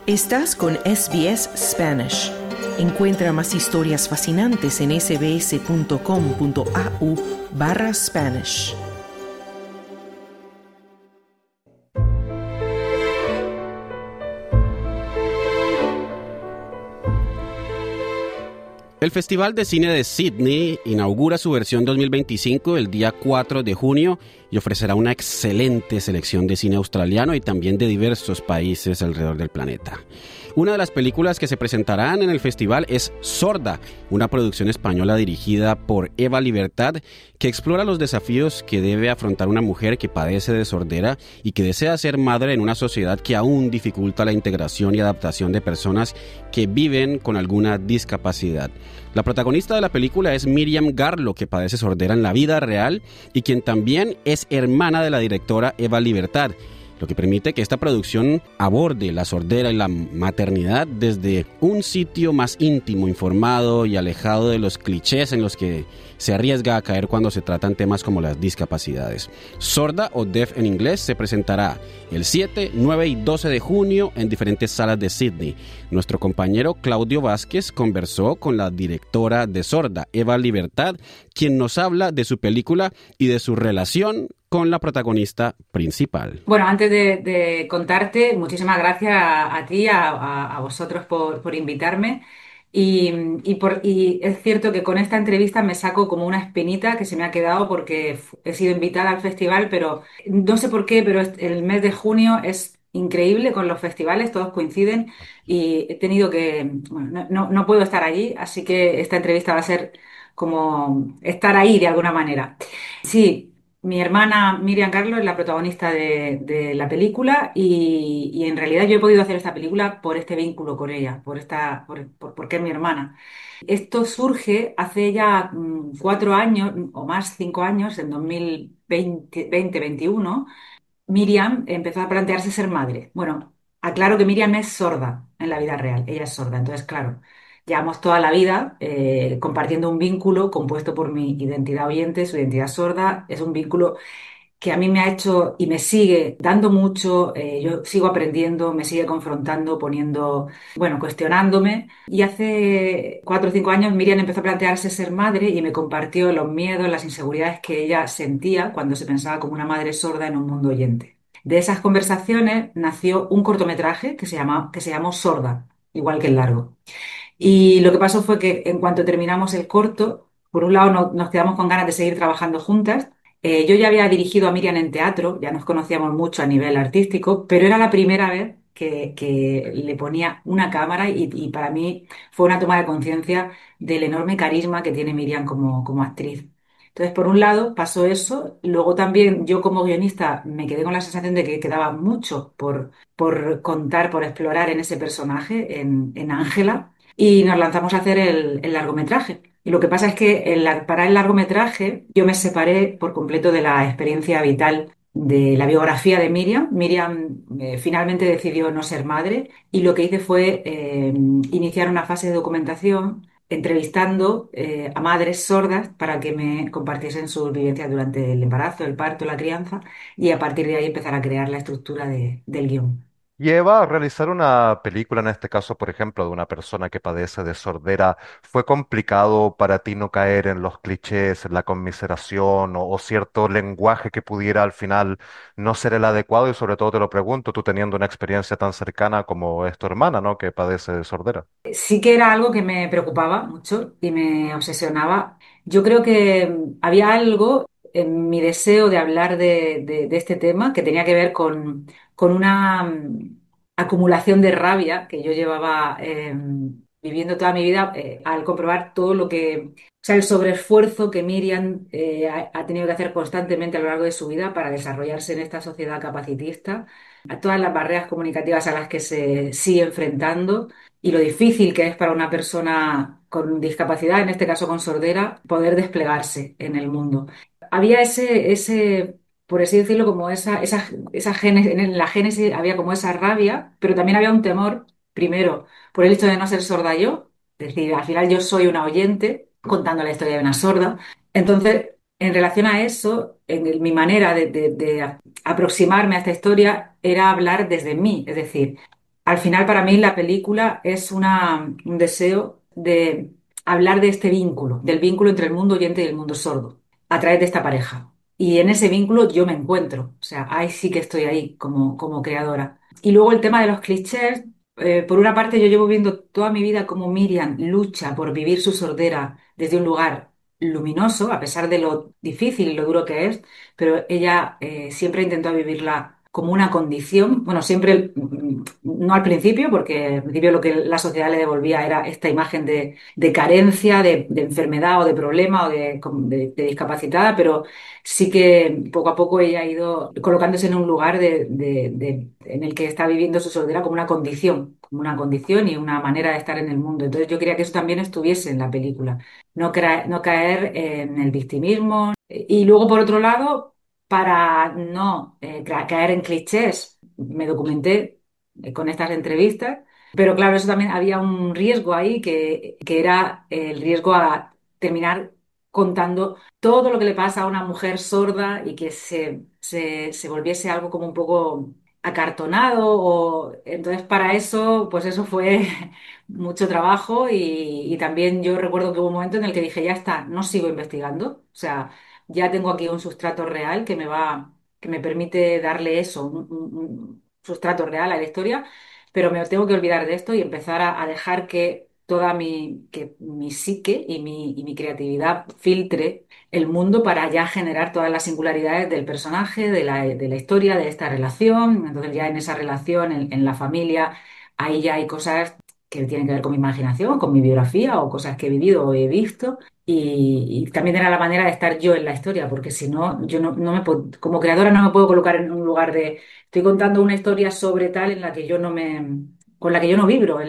Estás con SBS Spanish. Encuentra más historias fascinantes en sbs.com.au/Spanish. El Festival de Cine de Sydney inaugura su versión 2025 el día 4 de junio y ofrecerá una excelente selección de cine australiano y también de diversos países alrededor del planeta. Una de las películas que se presentarán en el festival es Sorda, una producción española dirigida por Eva Libertad, que explora los desafíos que debe afrontar una mujer que padece de sordera y que desea ser madre en una sociedad que aún dificulta la integración y adaptación de personas que viven con alguna discapacidad. La protagonista de la película es Miriam Garlo, que padece sordera en la vida real y quien también es hermana de la directora Eva Libertad, lo que permite que esta producción aborde la sordera y la maternidad desde un sitio más íntimo, informado y alejado de los clichés en los que se arriesga a caer cuando se tratan temas como las discapacidades. Sorda, o Deaf en inglés, se presentará el 7, 9 y 12 de junio en diferentes salas de Sydney. Nuestro compañero Claudio Vázquez conversó con la directora de Sorda, Eva Libertad, quien nos habla de su película y de su relación con la protagonista principal. Bueno, antes de contarte, muchísimas gracias a ti, a vosotros por invitarme. Y es cierto que con esta entrevista me saco como una espinita que se me ha quedado porque he sido invitada al festival, pero no sé por qué, pero el mes de junio es increíble con los festivales, todos coinciden y he tenido que, bueno, no puedo estar allí, así que esta entrevista va a ser como estar ahí de alguna manera. Sí. Mi hermana Miriam Carlos es la protagonista de la película y en realidad yo he podido hacer esta película por este vínculo con ella, porque es mi hermana. Esto surge hace ya 4 años o más, 5 años, en 2020-2021. Miriam empezó a plantearse ser madre. Bueno, aclaro que Miriam es sorda en la vida real, ella es sorda, entonces claro, llevamos toda la vida compartiendo un vínculo compuesto por mi identidad oyente, su identidad sorda, es un vínculo que a mí me ha hecho y me sigue dando mucho, yo sigo aprendiendo, me sigue confrontando, poniendo, bueno, cuestionándome. Y hace 4 o 5 años Miriam empezó a plantearse ser madre y me compartió los miedos, las inseguridades que ella sentía cuando se pensaba como una madre sorda en un mundo oyente. De esas conversaciones nació un cortometraje que se llamó Sorda, igual que el largo. Y lo que pasó fue que en cuanto terminamos el corto, por un lado nos quedamos con ganas de seguir trabajando juntas. Yo ya había dirigido a Miriam en teatro, ya nos conocíamos mucho a nivel artístico, pero era la primera vez que le ponía una cámara y para mí fue una toma de conciencia del enorme carisma que tiene Miriam como actriz. Entonces, por un lado pasó eso, luego también yo como guionista me quedé con la sensación de que quedaba mucho por contar, por explorar en ese personaje, en Ángela, y nos lanzamos a hacer el largometraje. Y lo que pasa es que para el largometraje yo me separé por completo de la experiencia vital de la biografía de Miriam. Miriam finalmente decidió no ser madre y lo que hice fue iniciar una fase de documentación entrevistando a madres sordas para que me compartiesen sus vivencias durante el embarazo, el parto, la crianza y a partir de ahí empezar a crear la estructura del guión. Lleva a realizar una película, en este caso, por ejemplo, de una persona que padece de sordera. ¿Fue complicado para ti no caer en los clichés, en la conmiseración o cierto lenguaje que pudiera al final no ser el adecuado? Y sobre todo te lo pregunto, tú teniendo una experiencia tan cercana como es tu hermana, ¿no? Que padece de sordera. Sí que era algo que me preocupaba mucho y me obsesionaba. Yo creo que había algo en mi deseo de hablar de este tema que tenía que ver con una acumulación de rabia que yo llevaba viviendo toda mi vida al comprobar todo lo que, o sea, el sobreesfuerzo que Miriam ha tenido que hacer constantemente a lo largo de su vida para desarrollarse en esta sociedad capacitista, a todas las barreras comunicativas a las que se sigue enfrentando y lo difícil que es para una persona con discapacidad, en este caso con sordera, poder desplegarse en el mundo. Había por así decirlo, como esa en la génesis había como esa rabia, pero también había un temor, primero, por el hecho de no ser sorda yo, es decir, al final yo soy una oyente contando la historia de una sorda. Entonces, en relación a eso, mi manera de aproximarme a esta historia era hablar desde mí, es decir, al final para mí la película es un deseo de hablar de este vínculo, del vínculo entre el mundo oyente y el mundo sordo, a través de esta pareja. Y en ese vínculo yo me encuentro, o sea, ahí sí que estoy ahí como creadora. Y luego el tema de los clichés, por una parte yo llevo viendo toda mi vida cómo Miriam lucha por vivir su sordera desde un lugar luminoso, a pesar de lo difícil y lo duro que es, pero ella siempre intentó vivirla como una condición, bueno, siempre, no al principio, porque al principio lo que la sociedad le devolvía era esta imagen de carencia, de enfermedad o de problema o de discapacitada, pero sí que poco a poco ella ha ido colocándose en un lugar en el que está viviendo su sordera como una condición y una manera de estar en el mundo. Entonces yo quería que eso también estuviese en la película, no caer en el victimismo. Y luego, por otro lado, para no caer en clichés, me documenté con estas entrevistas, pero claro, eso también había un riesgo ahí que era el riesgo a terminar contando todo lo que le pasa a una mujer sorda y que se volviese algo como un poco acartonado. Entonces, para eso, pues eso fue mucho trabajo y también yo recuerdo que hubo un momento en el que dije, ya está, no sigo investigando. O sea, ya tengo aquí un sustrato real que me permite darle eso, un sustrato real a la historia, pero me tengo que olvidar de esto y empezar a dejar que que mi psique y mi creatividad filtre el mundo para ya generar todas las singularidades del personaje, de la historia, de esta relación. Entonces ya en esa relación, en la familia, ahí ya hay cosas que tienen que ver con mi imaginación, con mi biografía o cosas que he vivido o he visto. Y también era la manera de estar yo en la historia, porque si no, yo no me puedo, como creadora no me puedo colocar en un lugar de, estoy contando una historia sobre tal en la que yo no con la que yo no vibro,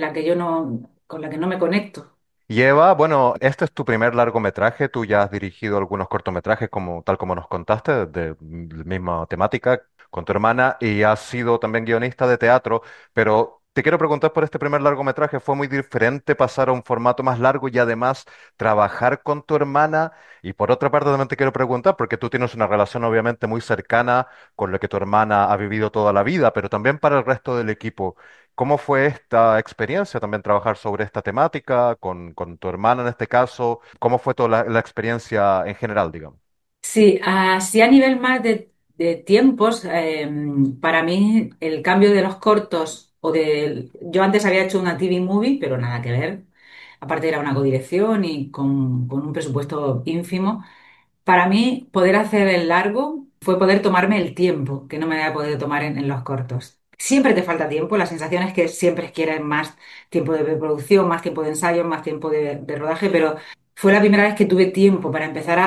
con la que no me conecto. Y Eva, bueno, este es tu primer largometraje, tú ya has dirigido algunos cortometrajes como tal como nos contaste, de la misma temática con tu hermana y has sido también guionista de teatro, pero te quiero preguntar por este primer largometraje, ¿fue muy diferente pasar a un formato más largo y además trabajar con tu hermana? Y por otra parte también te quiero preguntar, porque tú tienes una relación obviamente muy cercana con lo que tu hermana ha vivido toda la vida, pero también para el resto del equipo. ¿Cómo fue esta experiencia también trabajar sobre esta temática con tu hermana en este caso? ¿Cómo fue toda la experiencia en general, digamos? Sí, así a nivel más de tiempos, para mí el cambio de los cortos Yo antes había hecho una TV movie, pero nada que ver. Aparte era una codirección y con un presupuesto ínfimo. Para mí, poder hacer el largo fue poder tomarme el tiempo que no me había podido tomar en los cortos. Siempre te falta tiempo, la sensación es que siempre quieres más tiempo de preproducción, más tiempo de ensayo, más tiempo de rodaje, pero fue la primera vez que tuve tiempo para empezar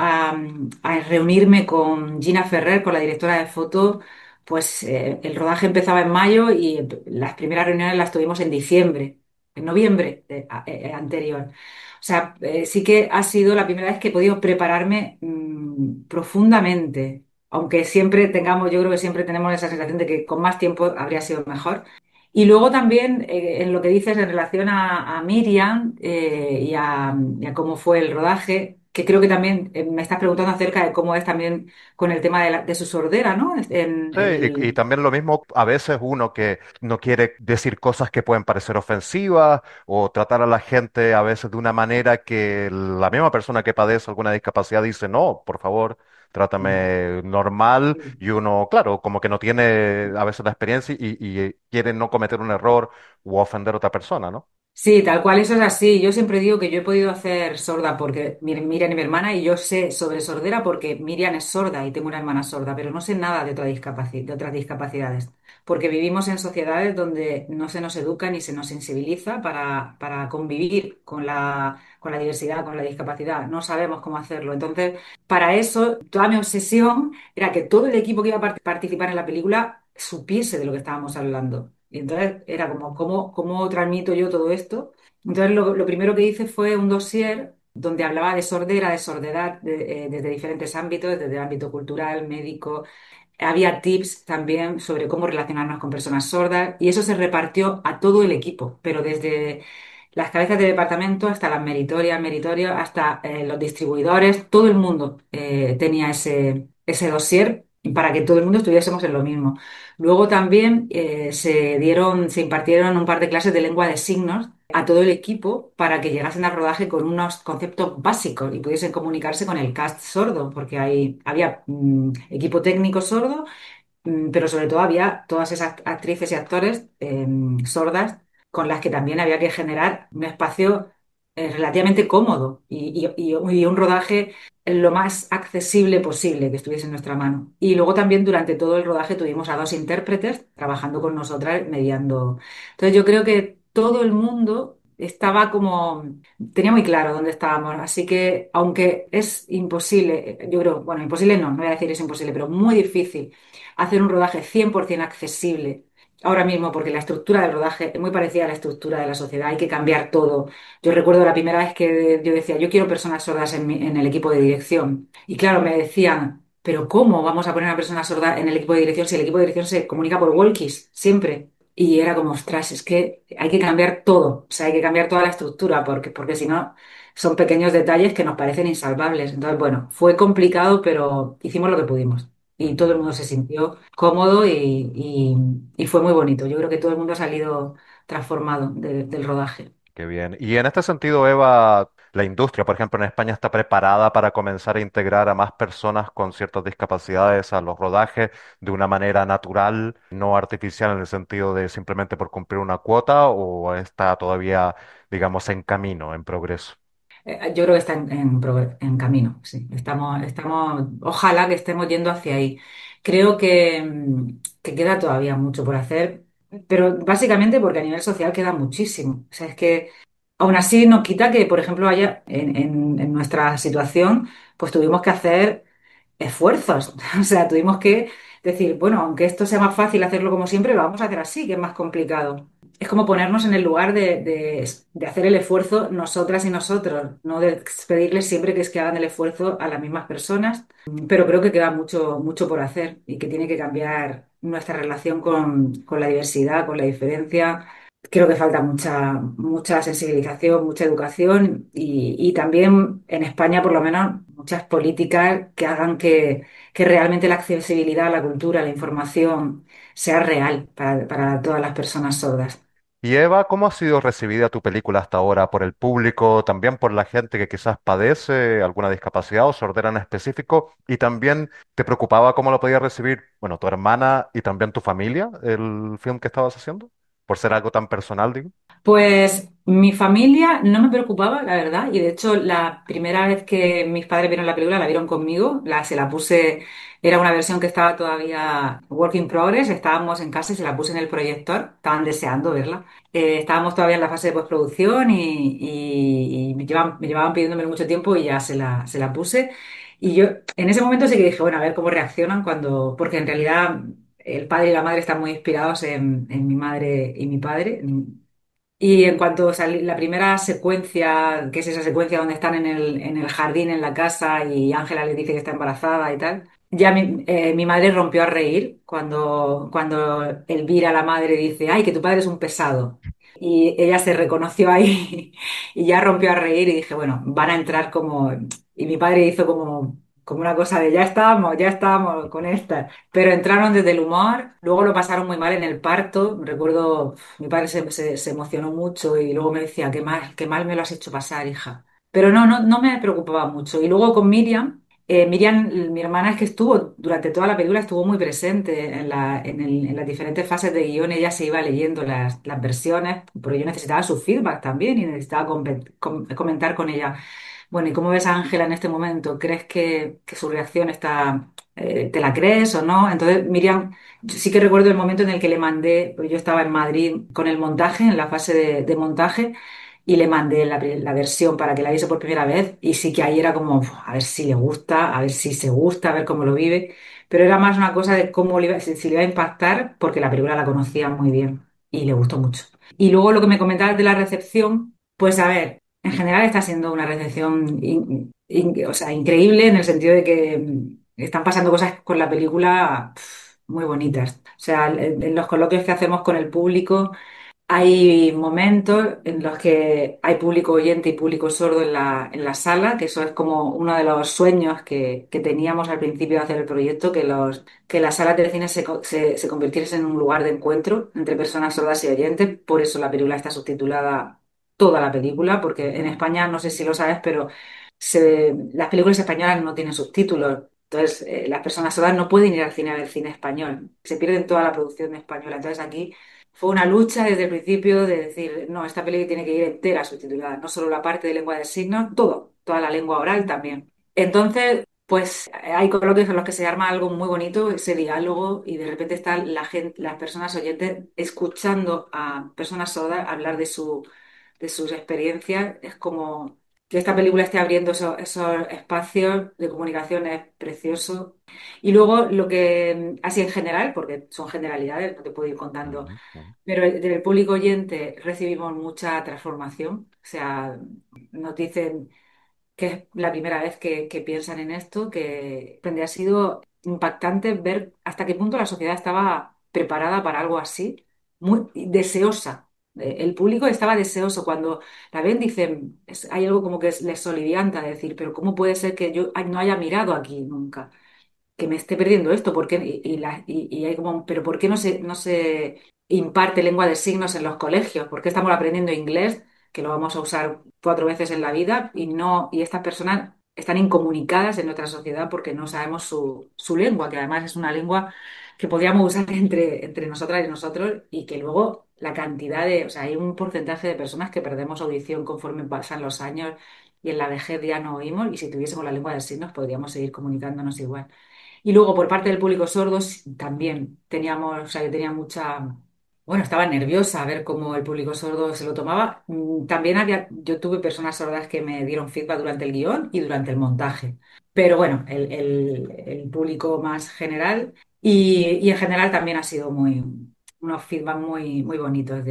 a reunirme con Gina Ferrer, con la directora de foto. Pues el rodaje empezaba en mayo y las primeras reuniones las tuvimos en diciembre, en noviembre anterior. O sea, sí que ha sido la primera vez que he podido prepararme profundamente, aunque siempre tengamos, yo creo que siempre tenemos esa sensación de que con más tiempo habría sido mejor. Y luego también en lo que dices en relación a Miriam y a cómo fue el rodaje, que creo que también me estás preguntando acerca de cómo es también con el tema de su sordera, ¿no? En Sí, y también lo mismo, a veces uno que no quiere decir cosas que pueden parecer ofensivas o tratar a la gente a veces de una manera que la misma persona que padece alguna discapacidad dice, no, por favor, trátame normal y uno, claro, como que no tiene a veces la experiencia y quiere no cometer un error u ofender a otra persona, ¿no? Sí, tal cual, eso es así. Yo siempre digo que yo he podido hacer sorda porque Miriam es mi hermana y yo sé sobre sordera porque Miriam es sorda y tengo una hermana sorda, pero no sé nada de otras discapacidades, porque vivimos en sociedades donde no se nos educa ni se nos sensibiliza para convivir con la diversidad, con la discapacidad. No sabemos cómo hacerlo. Entonces, para eso, toda mi obsesión era que todo el equipo que iba a participar en la película supiese de lo que estábamos hablando. Y entonces era como, ¿cómo transmito yo todo esto? Entonces lo primero que hice fue un dossier donde hablaba de sordera, de sordedad, desde diferentes ámbitos, desde el ámbito cultural, médico. Había tips también sobre cómo relacionarnos con personas sordas y eso se repartió a todo el equipo, pero desde las cabezas de departamento hasta las meritorias, hasta los distribuidores, todo el mundo tenía ese dossier para que todo el mundo estuviésemos en lo mismo. Luego también se impartieron un par de clases de lengua de signos a todo el equipo para que llegasen al rodaje con unos conceptos básicos y pudiesen comunicarse con el cast sordo, porque había equipo técnico sordo, pero sobre todo había todas esas actrices y actores sordas con las que también había que generar un espacio relativamente cómodo y un rodaje lo más accesible posible que estuviese en nuestra mano. Y luego también durante todo el rodaje tuvimos a dos intérpretes trabajando con nosotras, mediando. Entonces yo creo que todo el mundo estaba como, tenía muy claro dónde estábamos, así que aunque es imposible, yo creo, bueno, imposible no, no voy a decir es imposible, pero muy difícil hacer un rodaje 100% accesible ahora mismo, porque la estructura del rodaje es muy parecida a la estructura de la sociedad, hay que cambiar todo. Yo recuerdo la primera vez que yo decía, yo quiero personas sordas en el equipo de dirección. Y claro, me decían, pero ¿cómo vamos a poner a una persona sorda en el equipo de dirección si el equipo de dirección se comunica por walkies siempre? Y era como, ostras, es que hay que cambiar todo, o sea, hay que cambiar toda la estructura, porque si no, son pequeños detalles que nos parecen insalvables. Entonces, bueno, fue complicado, pero hicimos lo que pudimos y todo el Ujú. mundo se sintió cómodo y fue muy bonito. Yo creo que todo el mundo ha salido transformado del rodaje. Qué bien. Y en este sentido, Eva, la industria, por ejemplo, en España está preparada para comenzar a integrar a más personas con ciertas discapacidades a los rodajes de una manera natural, no artificial en el sentido de simplemente por cumplir una cuota, o está todavía, digamos, en camino, en progreso. Yo creo que está en camino, sí. Ojalá que estemos yendo hacia ahí. Creo que queda todavía mucho por hacer, pero básicamente porque a nivel social queda muchísimo. O sea, es que aún así no quita que, por ejemplo, haya en nuestra situación, pues tuvimos que hacer esfuerzos. O sea, tuvimos que decir, bueno, aunque esto sea más fácil hacerlo como siempre, lo vamos a hacer así, que es más complicado. Es como ponernos en el lugar de hacer el esfuerzo nosotras y nosotros, no de pedirles siempre que es que hagan el esfuerzo a las mismas personas, pero creo que queda mucho, mucho por hacer y que tiene que cambiar nuestra relación con la diversidad, con la diferencia. Creo que falta mucha, mucha sensibilización, mucha educación y también en España, por lo menos, muchas políticas que hagan que realmente la accesibilidad a la cultura, a la información, sea real para todas las personas sordas. Y Eva, ¿cómo ha sido recibida tu película hasta ahora por el público, también por la gente que quizás padece alguna discapacidad o sordera en específico? Y también te preocupaba cómo lo podía recibir, bueno, tu hermana y también tu familia, el film que estabas haciendo, por ser algo tan personal, digo. Pues mi familia no me preocupaba, la verdad, y de hecho la primera vez que mis padres vieron la película la vieron conmigo, se la puse, era una versión que estaba todavía work in progress, estábamos en casa y se la puse en el proyector, estaban deseando verla. Estábamos todavía en la fase de postproducción y me llevaban pidiéndome mucho tiempo y ya se la puse. Y yo en ese momento sí que dije, bueno, a ver cómo reaccionan porque en realidad el padre y la madre están muy inspirados en mi madre y mi padre. Y en cuanto salió la primera secuencia, que es esa secuencia donde están en el jardín, en la casa, y Ángela les dice que está embarazada y tal, ya mi madre rompió a reír cuando Elvira, la madre, dice, ay, que tu padre es un pesado. Y ella se reconoció ahí y ya rompió a reír y dije, bueno, van a entrar como... Y mi padre hizo como una cosa de, ya estábamos con esta. Pero entraron desde el humor, luego lo pasaron muy mal en el parto. Recuerdo, mi padre se emocionó mucho y luego me decía, qué mal me lo has hecho pasar, hija. Pero no me preocupaba mucho. Y luego con Miriam, mi hermana, es que estuvo durante toda la película, estuvo muy presente en las diferentes fases de guión. Ella se iba leyendo las versiones, porque yo necesitaba su feedback también y necesitaba comentar con ella. Bueno, ¿y cómo ves a Ángela en este momento? ¿Crees que su reacción te la crees o no? Entonces, Miriam, yo sí que recuerdo el momento en el que le mandé, porque yo estaba en Madrid con el montaje, en la fase de montaje, y le mandé la versión para que la viese por primera vez, y sí que ahí era como, "Uf, a ver si le gusta, a ver si se gusta, a ver cómo lo vive", pero era más una cosa de cómo si le iba a impactar, porque la película la conocía muy bien y le gustó mucho. Y luego lo que me comentabas de la recepción, pues a ver. En general está siendo una recepción o sea, increíble en el sentido de que están pasando cosas con la película muy bonitas. O sea, en los coloquios que hacemos con el público Hay momentos en los que hay público oyente y público sordo en la sala, que eso es como uno de los sueños que teníamos al principio de hacer el proyecto, que las salas de cine se convirtiesen en un lugar de encuentro entre personas sordas y oyentes. Por eso la película está subtitulada toda la película, porque en España, no sé si lo sabes, pero las películas españolas no tienen subtítulos. Entonces, las personas sordas no pueden ir al cine a ver cine español. Se pierden toda la producción española. Entonces, aquí fue una lucha desde el principio de decir, no, esta película tiene que ir entera subtitulada, no solo la parte de lengua de signos, todo, toda la lengua oral también. Entonces, pues hay coloquios en los que se arma algo muy bonito, ese diálogo, y de repente están la gente, las personas oyentes escuchando a personas sordas hablar de sus experiencias. Es como que esta película esté abriendo esos espacios de comunicación es precioso. Y luego lo que, así en general, porque son generalidades, no te puedo ir contando, Ujú, ujú. pero del público oyente recibimos mucha transformación. O sea, nos dicen que es la primera vez que piensan en esto, que ha sido impactante ver hasta qué punto la sociedad estaba preparada para algo así, muy deseosa. El público estaba deseoso. Cuando la ven, dicen, hay algo como que les solivianta decir, pero ¿cómo puede ser que yo no haya mirado aquí nunca? Que me esté perdiendo esto, ¿por qué? Y hay como, pero ¿por qué no se imparte lengua de signos en los colegios? ¿Por qué estamos aprendiendo inglés, que lo vamos a usar 4 veces en la vida, y no, y estas personas están incomunicadas en nuestra sociedad porque no sabemos su lengua, que además es una lengua que podríamos usar entre nosotras y nosotros, y que luego la cantidad de, o sea, hay un porcentaje de personas que perdemos audición conforme pasan los años y en la vejez ya no oímos, y si tuviésemos la lengua de signos podríamos seguir comunicándonos igual. Y luego por parte del público sordo también teníamos, o sea, yo tenía mucha, bueno, estaba nerviosa a ver cómo el público sordo se lo tomaba. También yo tuve personas sordas que me dieron feedback durante el guión y durante el montaje. Pero bueno, el público más general y en general también ha sido unos feedback muy bonitos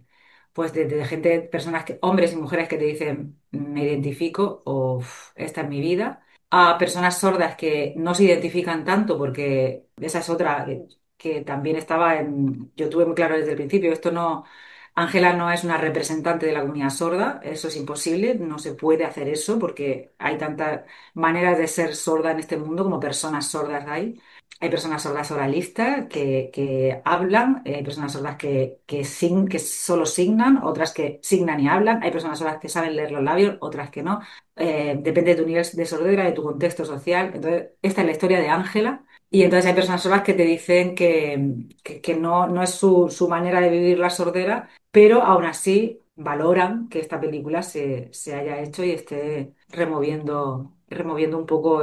de gente, personas hombres y mujeres que te dicen, me identifico o "Uf, esta es mi vida", a personas sordas que no se identifican tanto, porque esa es otra que también yo tuve muy claro desde el principio, esto no, Ángela no es una representante de la comunidad sorda, eso es imposible, no se puede hacer eso porque hay tantas maneras de ser sorda en este mundo como personas sordas hay. Hay personas sordas oralistas que hablan, hay personas sordas que solo signan, otras que signan y hablan, hay personas sordas que saben leer los labios, otras que no. Depende de tu nivel de sordera, de tu contexto social. Entonces, esta es la historia de Ángela. Y entonces hay personas sordas que te dicen que no es su manera de vivir la sordera, pero aún así valoran que esta película se haya hecho y esté removiendo un poco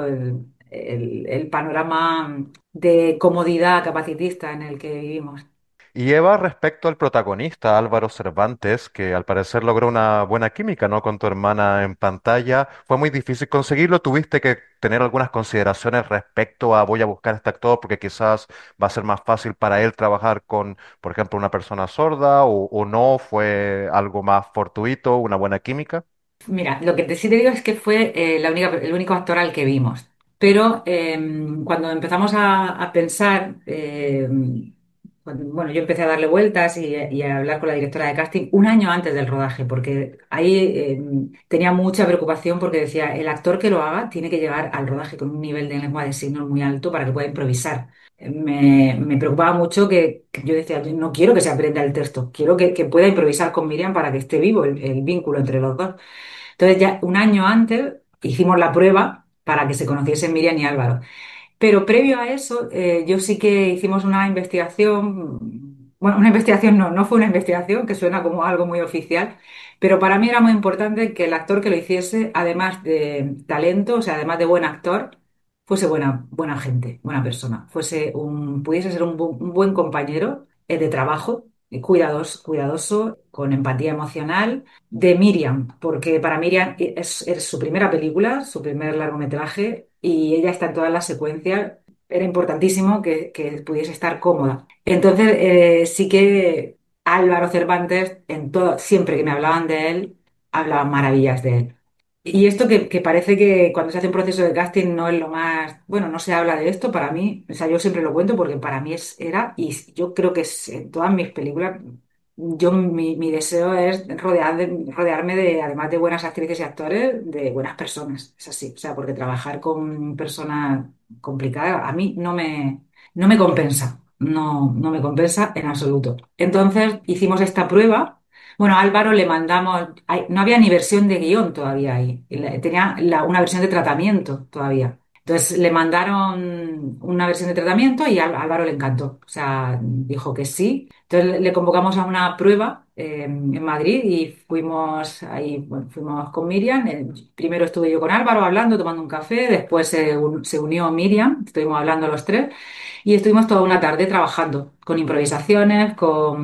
el panorama de comodidad capacitista en el que vivimos. Y Eva, respecto al protagonista Álvaro Cervantes, que al parecer logró una buena química, ¿no? Con tu hermana en pantalla, fue muy difícil conseguirlo. Tuviste que tener algunas consideraciones respecto a voy a buscar a este actor porque quizás va a ser más fácil para él trabajar con, por ejemplo, una persona sorda o no. Fue algo más fortuito, una buena química. Mira, lo que sí te digo es que fue el único actor al que vimos. Pero cuando empezamos a pensar, bueno, yo empecé a darle vueltas y a hablar con la directora de casting un año antes del rodaje, porque ahí tenía mucha preocupación porque decía, el actor que lo haga tiene que llegar al rodaje con un nivel de lengua de signos muy alto para que pueda improvisar. Me preocupaba mucho que yo decía, "Yo no quiero que se aprenda el texto, quiero que pueda improvisar con Miriam para que esté vivo el vínculo entre los dos". Entonces ya un año antes hicimos la prueba para que se conociesen Miriam y Álvaro. Pero previo a eso, yo sí que hicimos una investigación, bueno, una investigación no fue una investigación, que suena como algo muy oficial, pero para mí era muy importante que el actor que lo hiciese, además de talento, o sea, además de buen actor, fuese buena gente, buena persona, pudiese ser un buen compañero de trabajo, cuidadoso, con empatía emocional, de Miriam, porque para Miriam es su primera película, su primer largometraje, y ella está en todas las secuencias. Era importantísimo que pudiese estar cómoda. Entonces, sí que Álvaro Cervantes, siempre que me hablaban de él, hablaban maravillas de él. Y esto que parece que cuando se hace un proceso de casting no es lo más, bueno, no se habla de esto, para mí, o sea, yo siempre lo cuento porque para mí era, y yo creo que en todas mis películas, mi deseo es rodearme de, además de buenas actrices y actores, de buenas personas. Es así. O sea, porque trabajar con personas complicadas a mí no me compensa. No me compensa en absoluto. Entonces hicimos esta prueba. Bueno, a Álvaro le mandamos, no había ni versión de guión todavía ahí. Tenía una versión de tratamiento todavía. Entonces le mandaron una versión de tratamiento y a Álvaro le encantó. O sea, dijo que sí. Entonces le convocamos a una prueba en Madrid y fuimos ahí, bueno, fuimos con Miriam. Primero estuve yo con Álvaro hablando, tomando un café, después se unió Miriam, estuvimos hablando los tres y estuvimos toda una tarde trabajando con improvisaciones,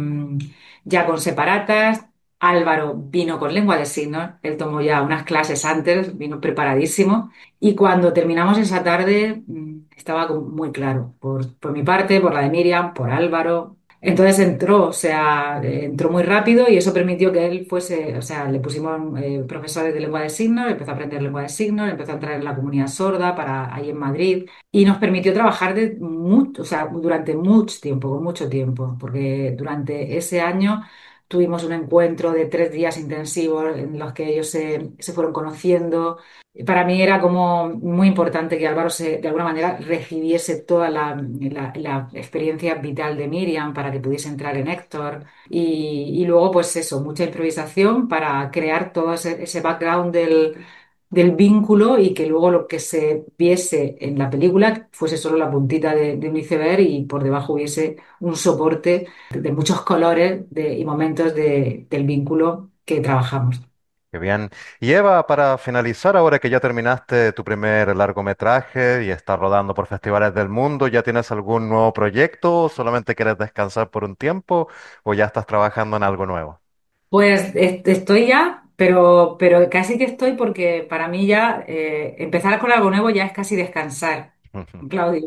ya con separatas. Álvaro vino con lengua de signos, él tomó ya unas clases antes, vino preparadísimo. Y cuando terminamos esa tarde, estaba como muy claro, por mi parte, por la de Miriam, por Álvaro. Entonces entró, o sea, entró muy rápido y eso permitió que él fuese, o sea, le pusimos profesores de lengua de signos, empezó a aprender lengua de signos, empezó a entrar en la comunidad sorda para ahí en Madrid y nos permitió trabajar o sea, durante mucho tiempo, con mucho tiempo, porque durante ese año tuvimos un encuentro de 3 días intensivos en los que ellos se fueron conociendo. Para mí era como muy importante que Álvaro de alguna manera recibiese toda la experiencia vital de Miriam para que pudiese entrar en Héctor. Y luego, pues eso, mucha improvisación para crear todo ese background del vínculo y que luego lo que se viese en la película fuese solo la puntita de un iceberg y por debajo hubiese un soporte de muchos colores y momentos del vínculo que trabajamos. Qué bien. Y Eva, para finalizar, ahora que ya terminaste tu primer largometraje y estás rodando por festivales del mundo, ¿ya tienes algún nuevo proyecto? ¿O solamente quieres descansar por un tiempo? ¿O ya estás trabajando en algo nuevo? Pues estoy ya, pero casi que estoy porque para mí ya empezar con algo nuevo ya es casi descansar, Claudio.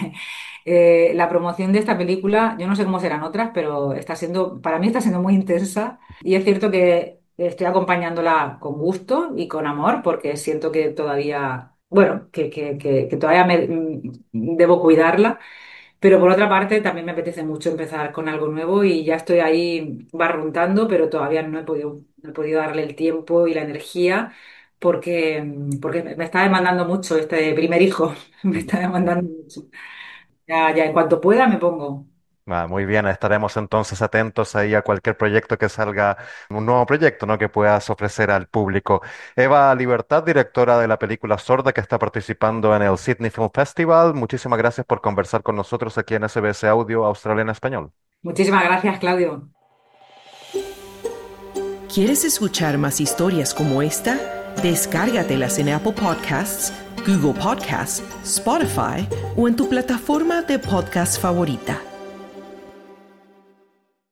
La promoción de esta película, yo no sé cómo serán otras, pero para mí está siendo muy intensa y es cierto que estoy acompañándola con gusto y con amor porque siento que todavía, bueno, que todavía debo cuidarla. Pero por otra parte, también me apetece mucho empezar con algo nuevo y ya estoy ahí barruntando, pero todavía no he podido darle el tiempo y la energía porque me está demandando mucho este primer hijo. Me está demandando mucho. Ya, en cuanto pueda me pongo. Muy bien, estaremos entonces atentos ahí a cualquier proyecto que salga, un nuevo proyecto, ¿no? Que puedas ofrecer al público. Eva Libertad, directora de la película Sorda, que está participando en el Sydney Film Festival. Muchísimas gracias por conversar con nosotros aquí en SBS Audio Australia en Español. Muchísimas gracias, Claudio. ¿Quieres escuchar más historias como esta? Descárgatelas en Apple Podcasts, Google Podcasts, Spotify o en tu plataforma de podcast favorita.